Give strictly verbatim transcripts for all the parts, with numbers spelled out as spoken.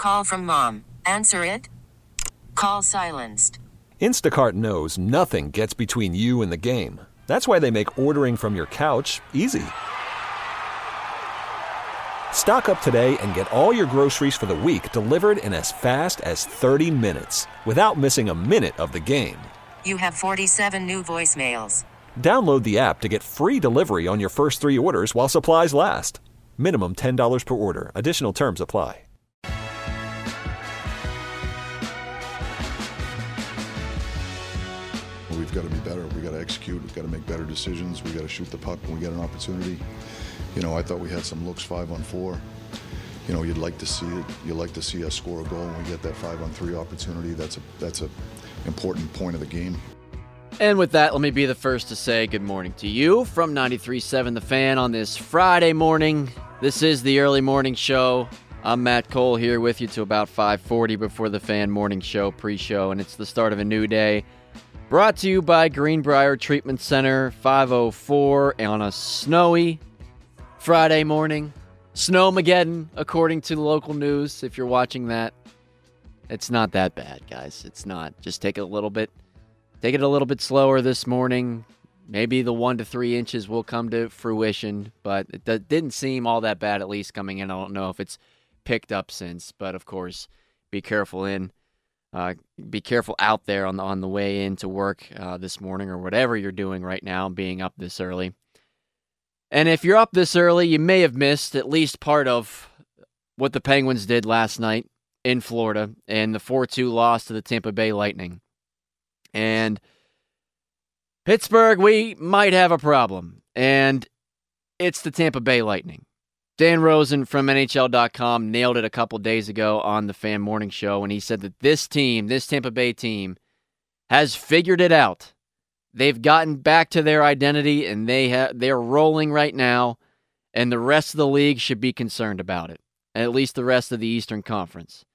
Call from mom. Answer it. Call silenced. Instacart knows nothing gets between you and the game. That's why they make ordering from your couch easy. Stock up today and get all your groceries for the week delivered in as fast as thirty minutes without missing a minute of the game. You have forty-seven new voicemails. Download the app to get free delivery on your first three orders while supplies last. Minimum ten dollars per order. Additional terms apply. We've got to be better. We've got to execute. We've got to make better decisions. We've got to shoot the puck when we get an opportunity. You know, I thought we had some looks five on four. You know, you'd like to see it. You'd like to see us score a goal when we get that five on three opportunity. That's a that's a important point of the game. And with that, let me be the first to say good morning to you from ninety-three point seven The Fan on this Friday morning. This is the early morning show. I'm Matt Cole here with you to about five forty before the Fan morning show pre-show, and it's the start of a new day. Brought to you by Greenbrier Treatment Center, five oh four on a snowy Friday morning. Snowmageddon, according to the local news, if you're watching that. It's not that bad, guys. It's not. Just take it a little bit. Take it a little bit slower this morning. Maybe the one to three inches will come to fruition, but it d- didn't seem all that bad, at least coming in. I don't know if it's picked up since, but of course, be careful in. Uh, be careful out there on the, on the way in to work uh, this morning or whatever you're doing right now, being up this early. And if you're up this early, you may have missed at least part of what the Penguins did last night in Florida and the four two loss to the Tampa Bay Lightning. And Pittsburgh, we might have a problem, and it's the Tampa Bay Lightning. Dan Rosen from N H L dot com nailed it a couple days ago on the Fan Morning Show, and he said that this team, this Tampa Bay team, has figured it out. They've gotten back to their identity, and they ha- they're rolling right now, and the rest of the league should be concerned about it, at least the rest of the Eastern Conference.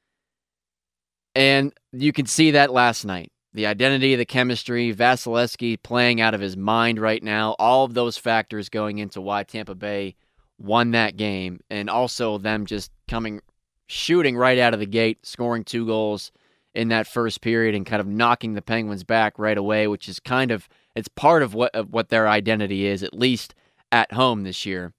And you can see that last night. The identity, the chemistry, Vasilevsky playing out of his mind right now, all of those factors going into why Tampa Bay won that game, and also them just coming, shooting right out of the gate, scoring two goals in that first period and kind of knocking the Penguins back right away, which is kind of, it's part of what of what their identity is, at least at home this year.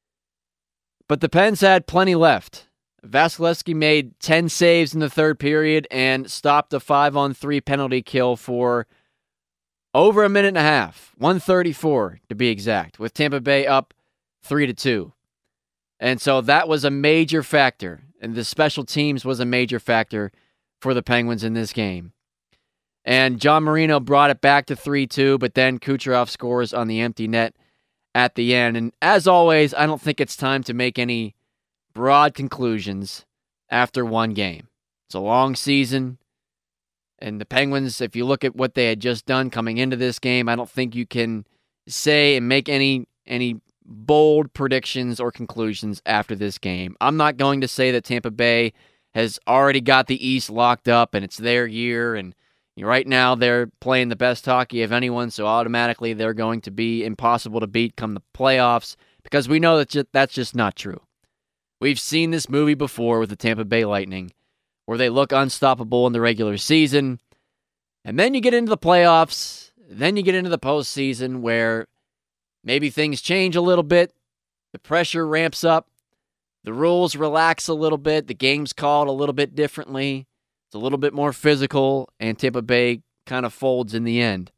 But the Pens had plenty left. Vasilevsky made ten saves in the third period and stopped a five-on-three penalty kill for over a minute and a half, one thirty-four to be exact, with Tampa Bay up three to two. And so that was a major factor, and the special teams was a major factor for the Penguins in this game. And John Marino brought it back to three two, but then Kucherov scores on the empty net at the end. And as always, I don't think it's time to make any broad conclusions after one game. It's a long season, and the Penguins, if you look at what they had just done coming into this game, I don't think you can say and make any any bold predictions or conclusions after this game. I'm not going to say that Tampa Bay has already got the East locked up and it's their year, and right now they're playing the best hockey of anyone, so automatically they're going to be impossible to beat come the playoffs, because we know that that's just not true. We've seen this movie before with the Tampa Bay Lightning, where they look unstoppable in the regular season, and then you get into the playoffs, then you get into the postseason where maybe things change a little bit, the pressure ramps up, the rules relax a little bit, the game's called a little bit differently, it's a little bit more physical, and Tampa Bay kind of folds in the end.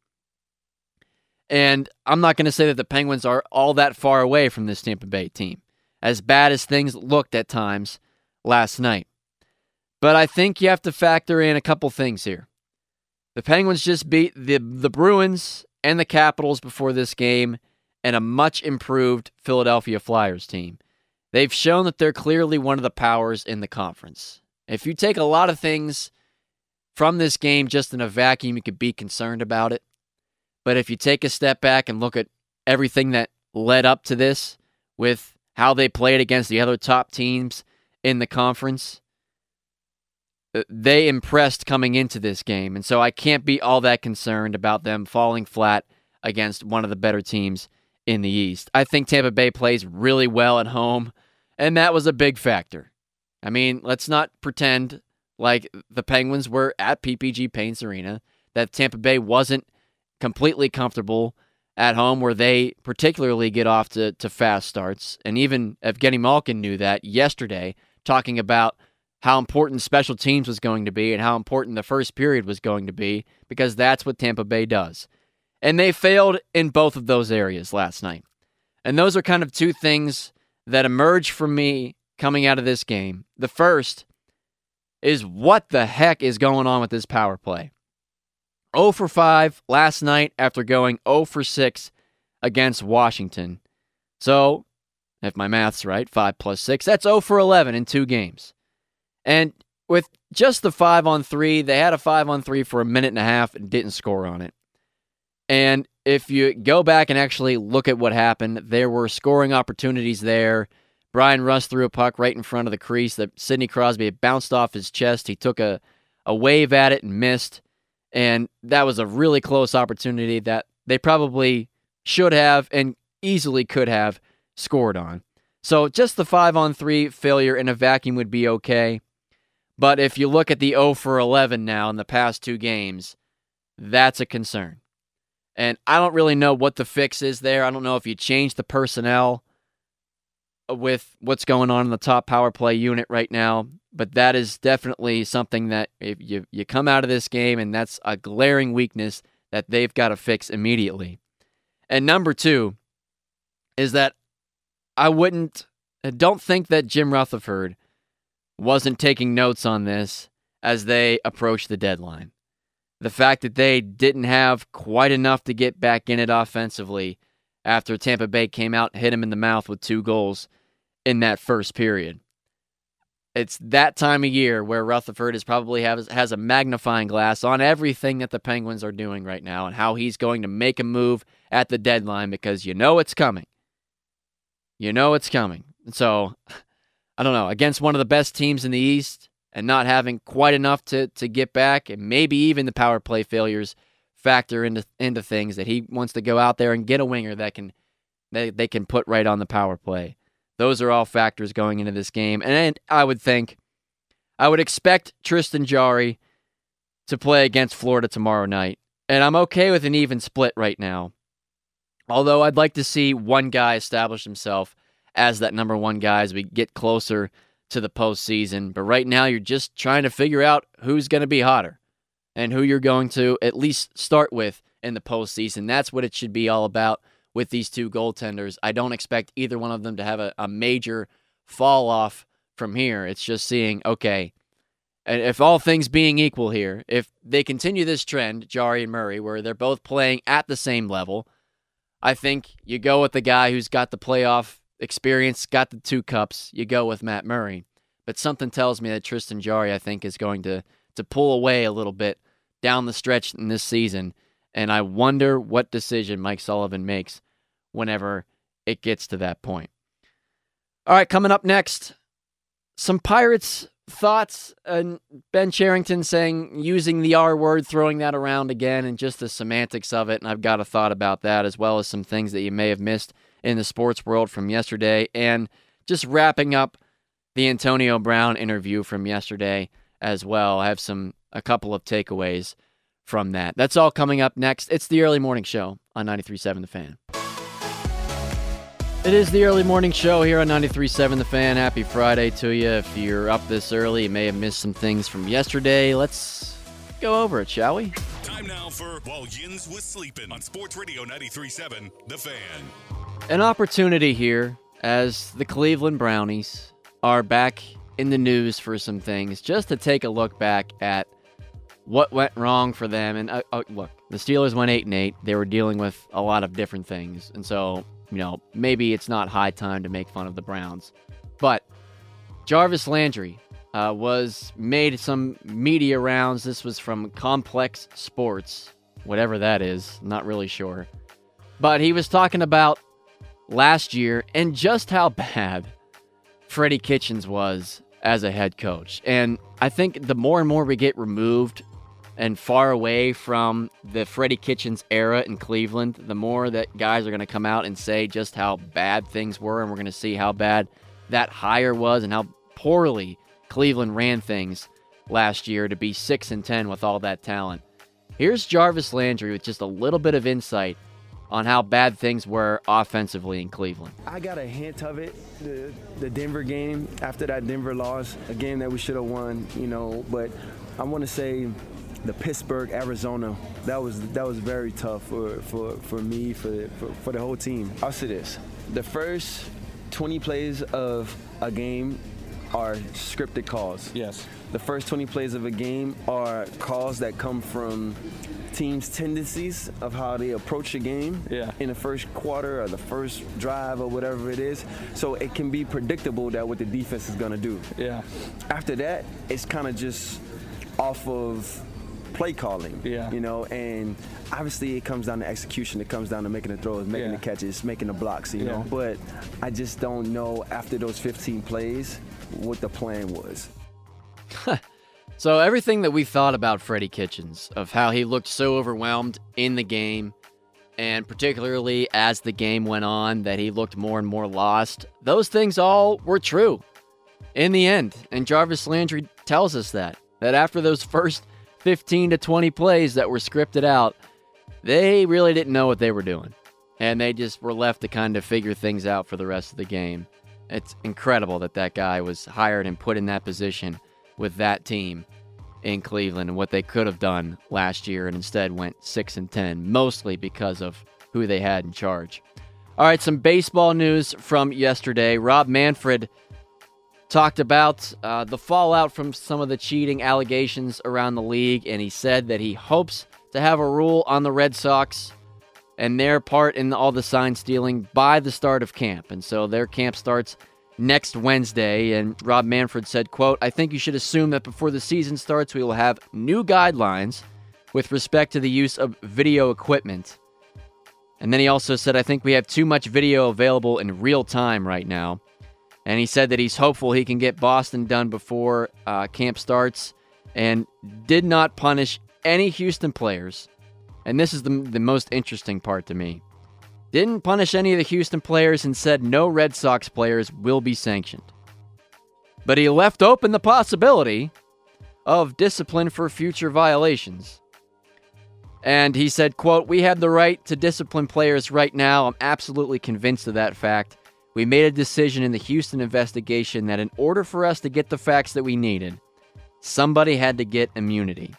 And I'm not going to say that the Penguins are all that far away from this Tampa Bay team, as bad as things looked at times last night. But I think you have to factor in a couple things here. The Penguins just beat the, the Bruins and the Capitals before this game, and a much improved Philadelphia Flyers team. They've shown that they're clearly one of the powers in the conference. If you take a lot of things from this game just in a vacuum, you could be concerned about it. But if you take a step back and look at everything that led up to this, with how they played against the other top teams in the conference, they impressed coming into this game. And so I can't be all that concerned about them falling flat against one of the better teams in the East. I think Tampa Bay plays really well at home, and that was a big factor. I mean, let's not pretend like the Penguins were at P P G Paints Arena, that Tampa Bay wasn't completely comfortable at home, where they particularly get off to, to fast starts. And even Evgeny Malkin knew that yesterday, talking about how important special teams was going to be and how important the first period was going to be, because that's what Tampa Bay does. And they failed in both of those areas last night. And those are kind of two things that emerge for me coming out of this game. The first is, what the heck is going on with this power play? oh for five last night after going oh for six against Washington. So, if my math's right, five plus six, that's oh for eleven in two games. And with just the five on three, they had a five on three for a minute and a half and didn't score on it. And if you go back and actually look at what happened, there were scoring opportunities there. Brian Rust threw a puck right in front of the crease that Sidney Crosby had bounced off his chest. He took a, a wave at it and missed. And that was a really close opportunity that they probably should have and easily could have scored on. So just the five on three failure in a vacuum would be okay. But if you look at the oh for eleven now in the past two games, that's a concern. And I don't really know what the fix is there. I don't know if you change the personnel with what's going on in the top power play unit right now. But that is definitely something that if you, you come out of this game, and that's a glaring weakness that they've got to fix immediately. And number two is that I wouldn't, I don't think that Jim Rutherford wasn't taking notes on this as they approached the deadline. The fact that they didn't have quite enough to get back in it offensively after Tampa Bay came out and hit him in the mouth with two goals in that first period. It's that time of year where Rutherford is probably has, has a magnifying glass on everything that the Penguins are doing right now and how he's going to make a move at the deadline, because you know it's coming. You know it's coming. So, I don't know, against one of the best teams in the East and not having quite enough to, to get back, and maybe even the power play failures factor into into things, that he wants to go out there and get a winger that can they, they can put right on the power play. Those are all factors going into this game. And I would think, I would expect Tristan Jarry to play against Florida tomorrow night. And I'm okay with an even split right now. Although I'd like to see one guy establish himself as that number one guy as we get closer to the postseason. But right now, you're just trying to figure out who's going to be hotter and who you're going to at least start with in the postseason. That's what it should be all about with these two goaltenders. I don't expect either one of them to have a, a major fall off from here. It's just seeing, okay, and if all things being equal here, if they continue this trend, Jarry and Murray, where they're both playing at the same level, I think you go with the guy who's got the playoff experience, got the two cups, you go with Matt Murray. But something tells me that Tristan Jarry, I think, is going to, to pull away a little bit down the stretch in this season. And I wonder what decision Mike Sullivan makes whenever it gets to that point. All right, coming up next, some Pirates thoughts. And Ben Cherington saying, using the R word, throwing that around again, and just the semantics of it. And I've got a thought about that, as well as some things that you may have missed in the sports world from yesterday. And just wrapping up the Antonio Brown interview from yesterday as well. I have some a couple of takeaways from that. That's all coming up next. It's the Early Morning Show on ninety-three point seven The Fan. It is the Early Morning Show here on ninety-three point seven The Fan. Happy Friday to you. If you're up this early, you may have missed some things from yesterday. Let's go over it, shall we? Time now for While Yins Was Sleeping on Sports Radio ninety-three point seven The Fan. An opportunity here as the Cleveland Brownies are back in the news for some things, just to take a look back at what went wrong for them. And uh, uh, look, the Steelers went eight and eight. They were dealing with a lot of different things. And so, you know, maybe it's not high time to make fun of the Browns. But Jarvis Landry uh, was made some media rounds. This was from Complex Sports, whatever that is. Not really sure. But he was talking about last year and just how bad Freddie Kitchens was as a head coach. And I think the more and more we get removed and far away from the Freddie Kitchens era in Cleveland, the more that guys are going to come out and say just how bad things were, and we're going to see how bad that hire was and how poorly Cleveland ran things last year to be six and ten with all that talent. Here's Jarvis Landry with just a little bit of insight on how bad things were offensively in Cleveland. I got a hint of it, the, the Denver game, after that Denver loss, a game that we should have won, you know, but I want to say the Pittsburgh, Arizona, that was that was very tough for, for, for me, for, for, for the whole team. I'll say this, the first twenty plays of a game are scripted calls. Yes. The first twenty plays of a game are calls that come from teams' tendencies of how they approach a game yeah. in the first quarter or the first drive or whatever it is. So it can be predictable that what the defense is going to do. Yeah. After that, it's kind of just off of play calling, yeah. you know, and obviously it comes down to execution. It comes down to making the throws, making yeah. the catches, making the blocks, you yeah. know. But I just don't know after those fifteen plays what the plan was. So everything that we thought about Freddie Kitchens, of how he looked so overwhelmed in the game, and particularly as the game went on, that he looked more and more lost, those things all were true in the end. And Jarvis Landry tells us that, that after those first fifteen to twenty plays that were scripted out, they really didn't know what they were doing. And they just were left to kind of figure things out for the rest of the game. It's incredible that that guy was hired and put in that position with that team in Cleveland and what they could have done last year, and instead went six and ten, mostly because of who they had in charge. All right, some baseball news from yesterday. Rob Manfred talked about uh, the fallout from some of the cheating allegations around the league, and he said that he hopes to have a rule on the Red Sox and their part in all the sign stealing by the start of camp. And so their camp starts next Wednesday, and Rob Manfred said, quote, "I think you should assume that before the season starts, we will have new guidelines with respect to the use of video equipment." And then he also said, "I think we have too much video available in real time right now." And he said that he's hopeful he can get Boston done before uh, camp starts, and did not punish any Houston players. And this is the, the most interesting part to me. Didn't punish any of the Houston players and said no Red Sox players will be sanctioned. But he left open the possibility of discipline for future violations. And he said, quote, "We have the right to discipline players right now. I'm absolutely convinced of that fact. We made a decision in the Houston investigation that in order for us to get the facts that we needed, somebody had to get immunity."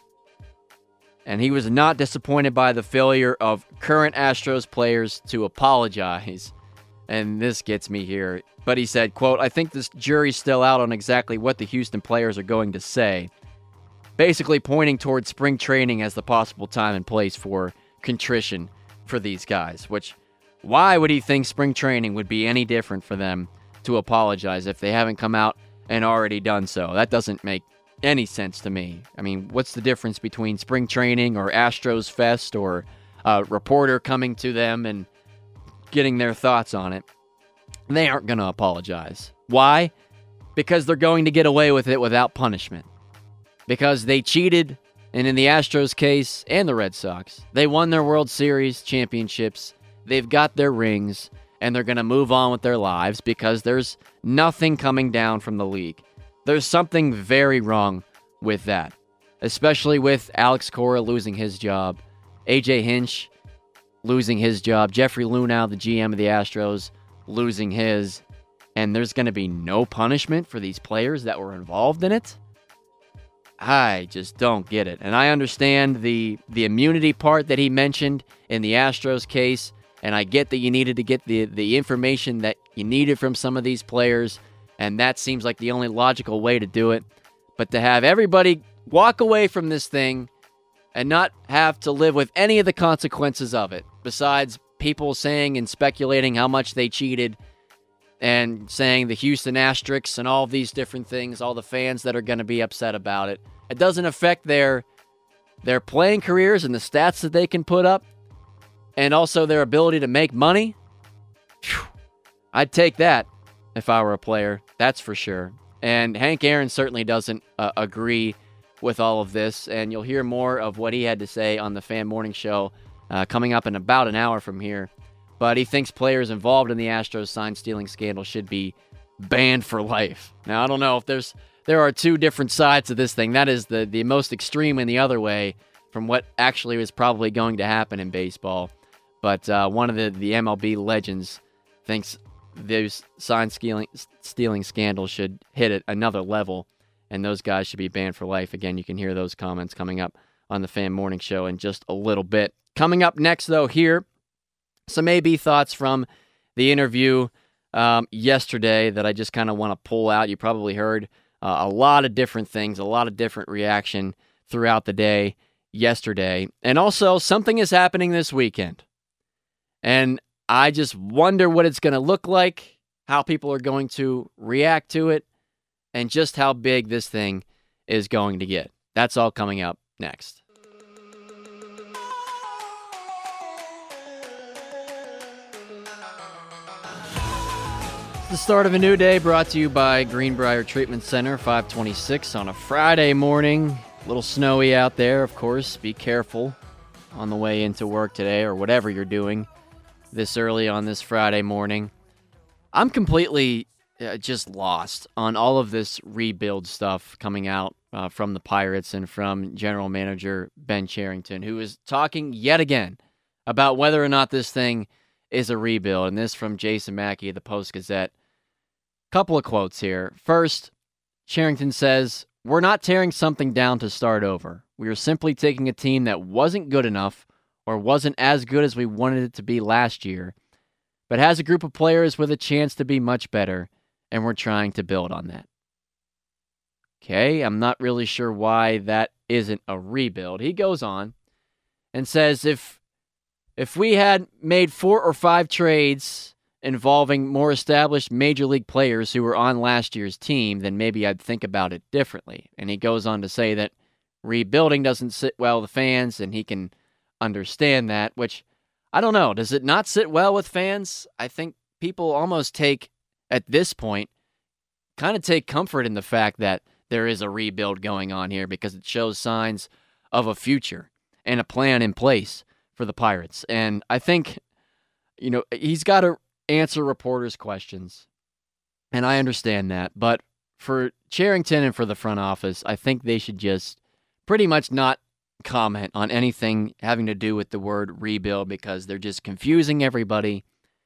And he was not disappointed by the failure of current Astros players to apologize. And this gets me here. But he said, quote, "I think this jury's still out on exactly what the Houston players are going to say." Basically pointing towards spring training as the possible time and place for contrition for these guys. Which, why would he think spring training would be any different for them to apologize if they haven't come out and already done so? That doesn't make any sense to me. I mean, what's the difference between spring training or Astros Fest or a reporter coming to them and getting their thoughts on it? They aren't going to apologize. Why? Because they're going to get away with it without punishment. Because they cheated, and in the Astros case and the Red Sox, they won their World Series championships, they've got their rings, and they're going to move on with their lives because there's nothing coming down from the league. There's something very wrong with that, especially with Alex Cora losing his job, A J Hinch losing his job, Jeffrey Luhnow, the G M of the Astros, losing his, and there's going to be no punishment for these players that were involved in it? I just don't get it. And I understand the, the immunity part that he mentioned in the Astros case, and I get that you needed to get the, the information that you needed from some of these players, and that seems like the only logical way to do it. But to have everybody walk away from this thing and not have to live with any of the consequences of it, besides people saying and speculating how much they cheated and saying the Houston Asterisks and all of these different things, all the fans that are going to be upset about it, it doesn't affect their, their playing careers and the stats that they can put up, and also their ability to make money. Whew. I'd take that if I were a player, that's for sure. And Hank Aaron certainly doesn't uh, agree with all of this, and you'll hear more of what he had to say on the Fan Morning Show uh, coming up in about an hour from here. But he thinks players involved in the Astros sign-stealing scandal should be banned for life. Now, I don't know if there's there are two different sides to this thing. That is the, the most extreme in the other way from what actually is probably going to happen in baseball. But uh, one of the, the M L B legends thinks those sign stealing, stealing scandals should hit at another level, and those guys should be banned for life. Again, you can hear those comments coming up on the Fan Morning Show in just a little bit. Coming up next, though, here, some A B thoughts from the interview um, yesterday that I just kind of want to pull out. You probably heard uh, a lot of different things, a lot of different reaction throughout the day yesterday. And also, something is happening this weekend. And I just wonder what it's going to look like, how people are going to react to it, and just how big this thing is going to get. That's all coming up next. The start of a new day brought to you by Greenbrier Treatment Center, five twenty-six on a Friday morning. A little snowy out there, of course. Be careful on the way into work today or whatever you're doing this early on this Friday morning. I'm completely uh, just lost on all of this rebuild stuff coming out uh, from the Pirates and from General Manager Ben Cherington, who is talking yet again about whether or not this thing is a rebuild. And this from Jason Mackey of the Post-Gazette. Couple of quotes here. First, Cherington says, "We're not tearing something down to start over. We are simply taking a team that wasn't good enough or wasn't as good as we wanted it to be last year, but has a group of players with a chance to be much better, and we're trying to build on that." Okay, I'm not really sure why that isn't a rebuild. He goes on and says, if if we had made four or five trades involving more established major league players who were on last year's team, then maybe I'd think about it differently. And he goes on to say that rebuilding doesn't sit well with fans, and he can understand that, which, I don't know. Does it not sit well with fans? I think people almost take, at this point, kind of take comfort in the fact that there is a rebuild going on here because it shows signs of a future and a plan in place for the Pirates. And I think, you know, he's got to answer reporters' questions, and I understand that. But for Cherington and for the front office, I think they should just pretty much not comment on anything having to do with the word rebuild because they're just confusing everybody,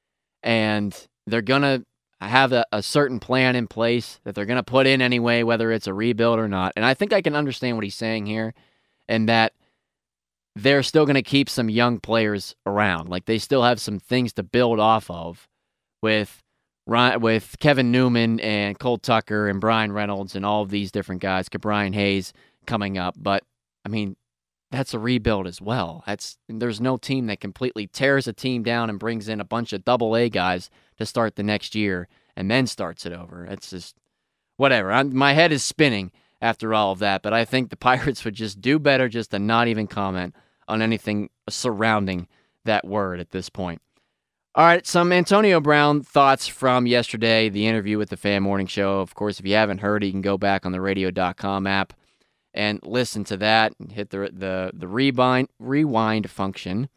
and they're going to have a, a certain plan in place that they're going to put in anyway, whether it's a rebuild or not. And I think I can understand what he's saying here, and that they're still going to keep some young players around. Like, they still have some things to build off of with Ryan, with Kevin Newman and Cole Tucker and Brian Reynolds and all of these different guys, Brian Hayes coming up. But, I mean, that's a rebuild as well. That's There's no team that completely tears a team down and brings in a bunch of double A guys to start the next year and then starts it over. It's just, whatever. I'm, my head is spinning after all of that, but I think the Pirates would just do better just to not even comment on anything surrounding that word at this point. All right, some Antonio Brown thoughts from yesterday, the interview with the Fan Morning Show. Of course, if you haven't heard it, you can go back on the radio dot com app and listen to that and hit the the, the rewind, rewind function,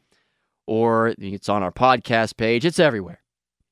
or it's on our podcast page. It's everywhere.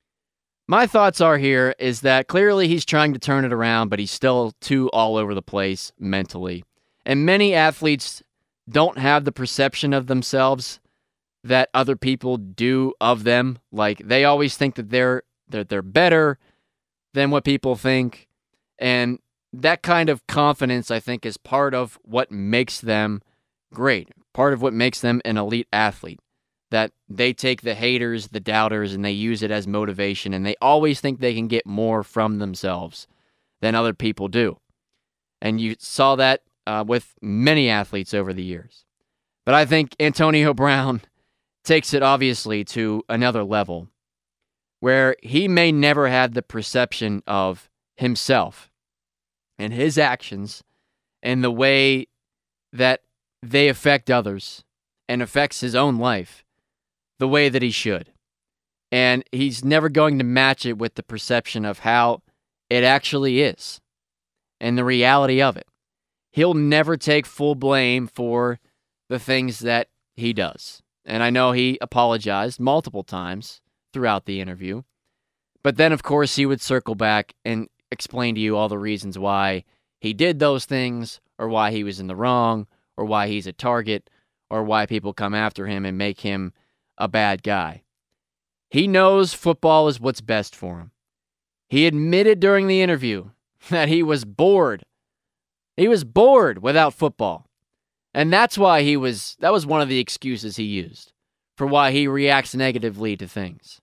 My thoughts are here is that clearly he's trying to turn it around, but he's still too all over the place mentally. And many athletes don't have the perception of themselves that other people do of them. Like, they always think that they're that they're better than what people think. And that kind of confidence, I think, is part of what makes them great. Part of what makes them an elite athlete. That they take the haters, the doubters, and they use it as motivation, and they always think they can get more from themselves than other people do. And you saw that uh, with many athletes over the years. But I think Antonio Brown takes it obviously to another level where he may never have the perception of himself and his actions and the way that they affect others and affects his own life the way that he should. And he's never going to match it with the perception of how it actually is and the reality of it. He'll never take full blame for the things that he does. And I know he apologized multiple times throughout the interview. But then, of course, he would circle back and explain to you all the reasons why he did those things or why he was in the wrong or why he's a target or why people come after him and make him a bad guy. He knows football is what's best for him. He admitted during the interview that he was bored. He was bored without football. And that's why he was, that was one of the excuses he used for why he reacts negatively to things.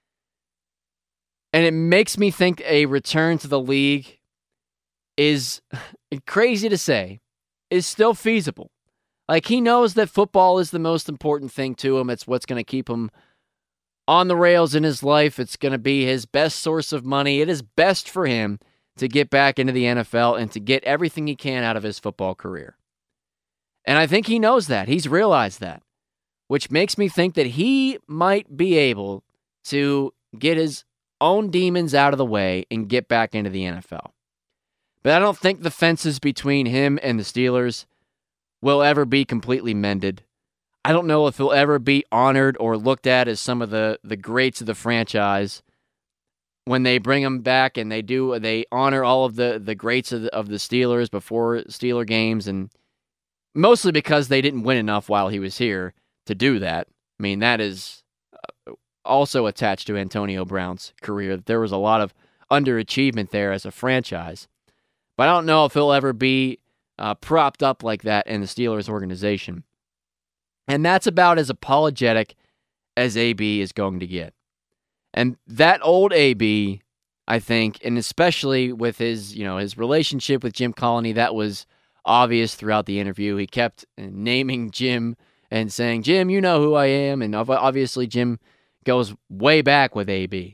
And it makes me think a return to the league is, crazy to say, is still feasible. Like, he knows that football is the most important thing to him. It's what's going to keep him on the rails in his life. It's going to be his best source of money. It is best for him to get back into the N F L and to get everything he can out of his football career. And I think he knows that. He's realized that, which makes me think that he might be able to get his own demons out of the way and get back into the N F L. But I don't think the fences between him and the Steelers will ever be completely mended. I don't know if he'll ever be honored or looked at as some of the, the greats of the franchise. When they bring him back and they do, they honor all of the, the greats of the, of the Steelers before Steeler games, and mostly because they didn't win enough while he was here to do that. I mean, that is also attached to Antonio Brown's career. There was a lot of underachievement there as a franchise. But I don't know if he'll ever be uh, propped up like that in the Steelers organization. And that's about as apologetic as A B is going to get. And that old A B, I think, and especially with his, you know, his relationship with Jim Colony, that was obvious throughout the interview. He kept naming Jim and saying, Jim, you know who I am. And obviously Jim goes way back with A B.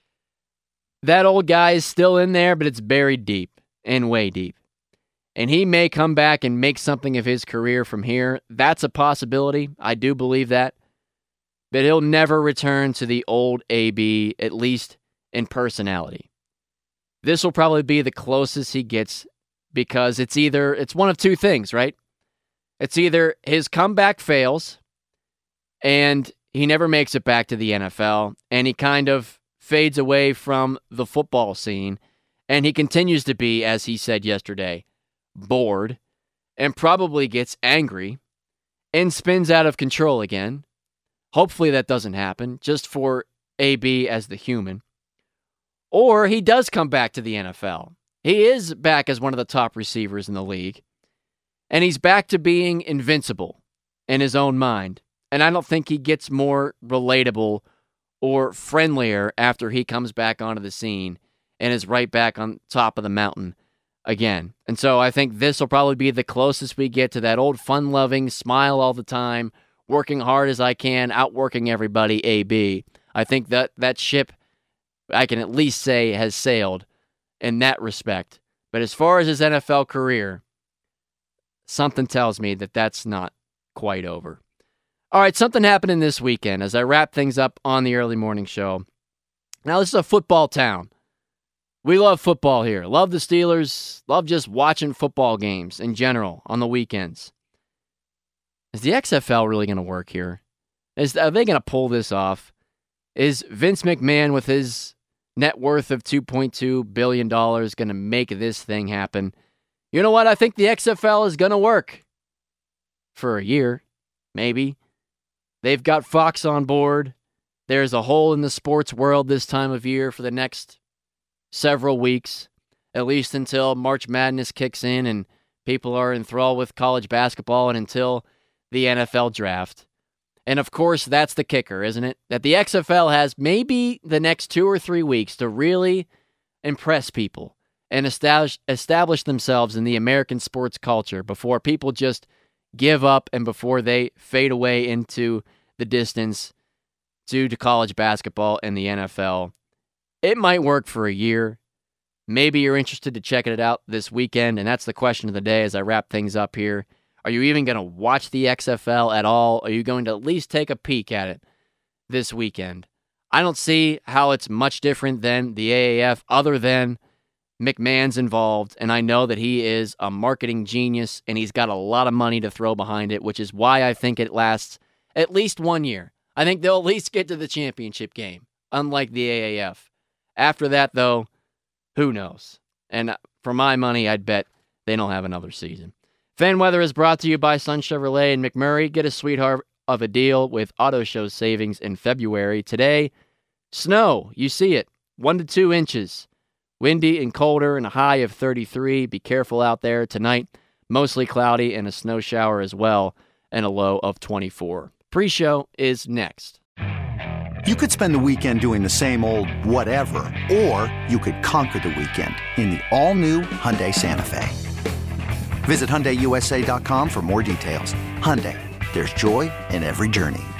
That old guy is still in there, but it's buried deep and way deep. And he may come back and make something of his career from here. That's a possibility. I do believe that. But he'll never return to the old A B, at least in personality. This will probably be the closest he gets, because it's either, it's one of two things, right? It's either his comeback fails and he never makes it back to the N F L and he kind of fades away from the football scene and he continues to be, as he said yesterday, bored and probably gets angry and spins out of control again. Hopefully that doesn't happen, just for A B as the human. Or he does come back to the N F L. He is back as one of the top receivers in the league. And he's back to being invincible in his own mind. And I don't think he gets more relatable or friendlier after he comes back onto the scene and is right back on top of the mountain again. And so I think this will probably be the closest we get to that old fun-loving, smile all the time, working hard as I can, outworking everybody A B. I think that that ship, I can at least say, has sailed in that respect. But as far as his N F L career, something tells me that that's not quite over. All right, something happening this weekend as I wrap things up on the early morning show. Now, this is a football town. We love football here. Love the Steelers. Love just watching football games in general on the weekends. Is the X F L really going to work here? Is, are they going to pull this off? Is Vince McMahon, with his net worth of two point two billion dollars, going to make this thing happen? You know what? I think the X F L is going to work for a year, maybe. They've got Fox on board. There's a hole in the sports world this time of year for the next several weeks, at least until March Madness kicks in and people are enthralled with college basketball and until the N F L draft. And of course, that's the kicker, isn't it? That the X F L has maybe the next two or three weeks to really impress people and establish establish themselves in the American sports culture before people just give up and before they fade away into the distance due to college basketball and the N F L. It might work for a year. Maybe you're interested to check it out this weekend, and that's the question of the day as I wrap things up here. Are you even going to watch the X F L at all? Are you going to at least take a peek at it this weekend? I don't see how it's much different than the A A F other than McMahon's involved, and I know that he is a marketing genius, and he's got a lot of money to throw behind it, which is why I think it lasts at least one year. I think they'll at least get to the championship game, unlike the A A F. After that, though, who knows? And for my money, I'd bet they don't have another season. Fan Weather is brought to you by Sun Chevrolet and McMurray. Get a sweetheart of a deal with Auto Show savings in February. Today, snow. You see it. One to two inches. Windy and colder and a high of thirty-three. Be careful out there. Tonight, mostly cloudy and a snow shower as well, and a low of twenty-four. Pre-show is next. You could spend the weekend doing the same old whatever, or you could conquer the weekend in the all-new Hyundai Santa Fe. Visit Hyundai U S A dot com for more details. Hyundai, there's joy in every journey.